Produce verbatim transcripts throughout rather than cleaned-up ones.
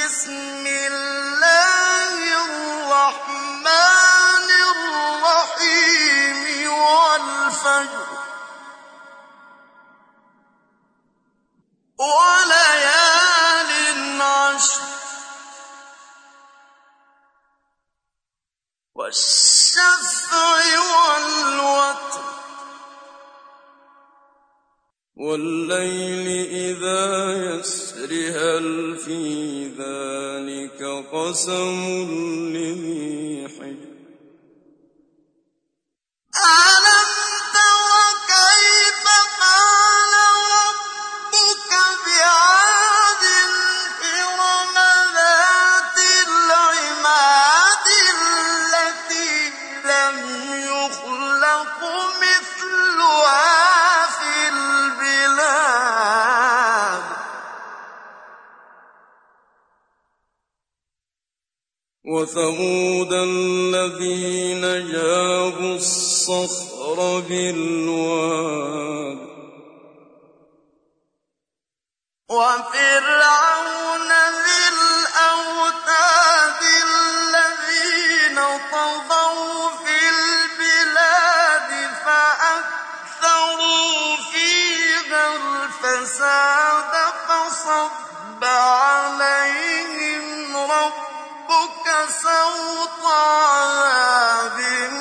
بسم الله الرحمن الرحيم والفجر وليال عشر والشفع والوتر والليل إذا يسر هل في ذلك قسم لذي حجر ألم تر كيف فعل ربك بعاد إرم ذات العماد التي لم يخلق مثلها في البلاد وثمود الذين جابوا الصخر بالواد وفرعون ذي الأوتاد الذين طغوا في البلاد فأكثروا فيها الفساد فصب عليهم ربك سوط عذاب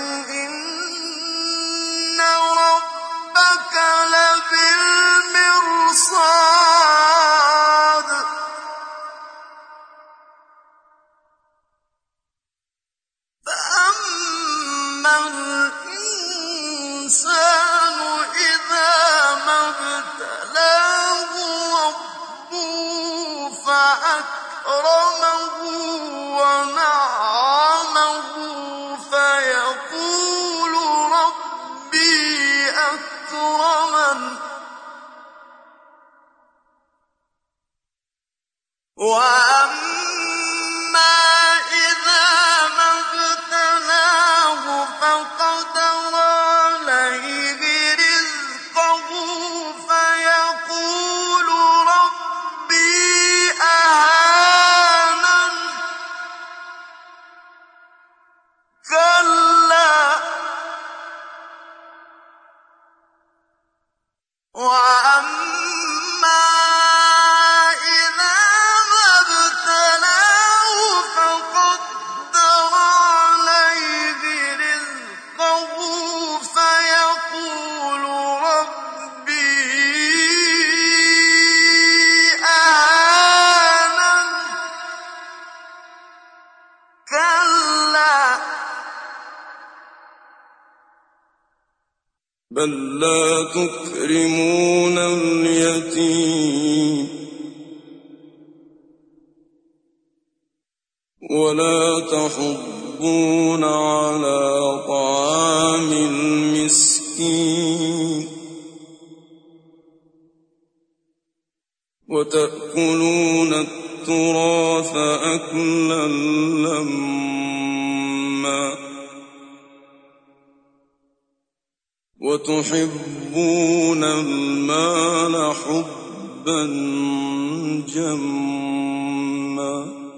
إن ربك لبالمرصاد فأما الإنسان إذا ما ابتلاه ربه فأكرمه ونعمه فيقول ربي أكرمن وأما إذا ما ابتلاه فقدر عليه رزقه فيقول ربي أهانن كلا وأما إذا ما ابتلاه فقدر عليه رزقه فيقول ربي أهانن كلا بل لا تكرمون اليتيم ولا تحضون على طعام المسكين وتأكلون التراث أكلا لما وتحبون المال حبا جما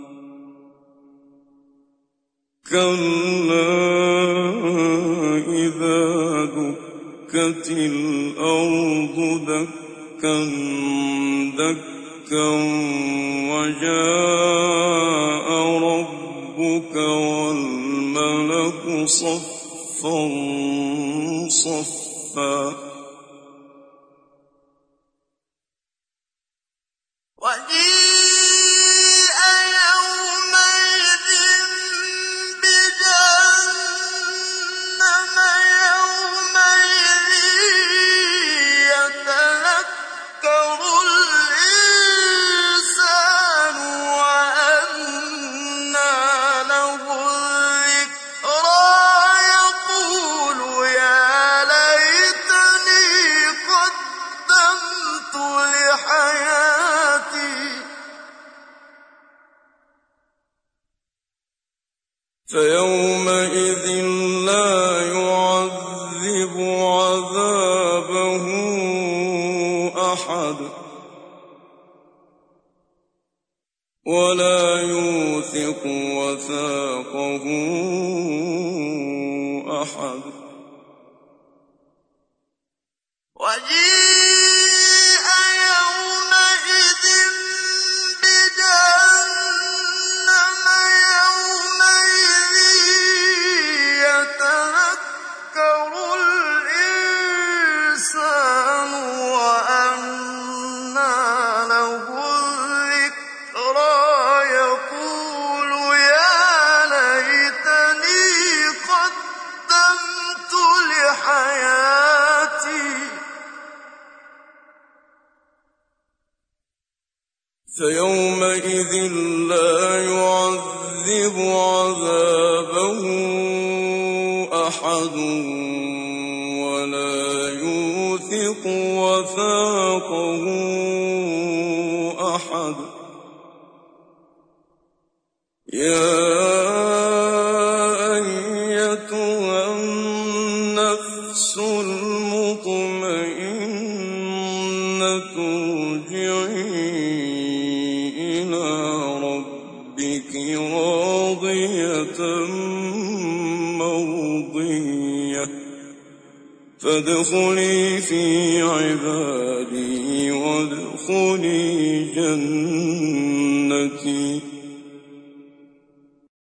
كلا إذا دكت الأرض دكا دكا وجاء ربك والملك صفا صفا وجيء يومئذ بجهنم يومئذ يتذكر الإنسان وأنى له الذكرى يقول يا ليتني قدمت لحياتي فيومئذ لا يعذب عذابه أحد ولا يوثق وثاقه أحد. وجيء يومئذ بجهنم يومئذ يتذكر الإنسان وأنى له الذكرى يقول يا ليتني قدمت لحياتي فيومئذ لا يعذب عذابه أحد ولا يوثق وثاقه أحد. يا أيتها النفس المطمئنة ارجعي إلى ربك راضية مرضية فادخلي في عبادي وادخلي جنتي.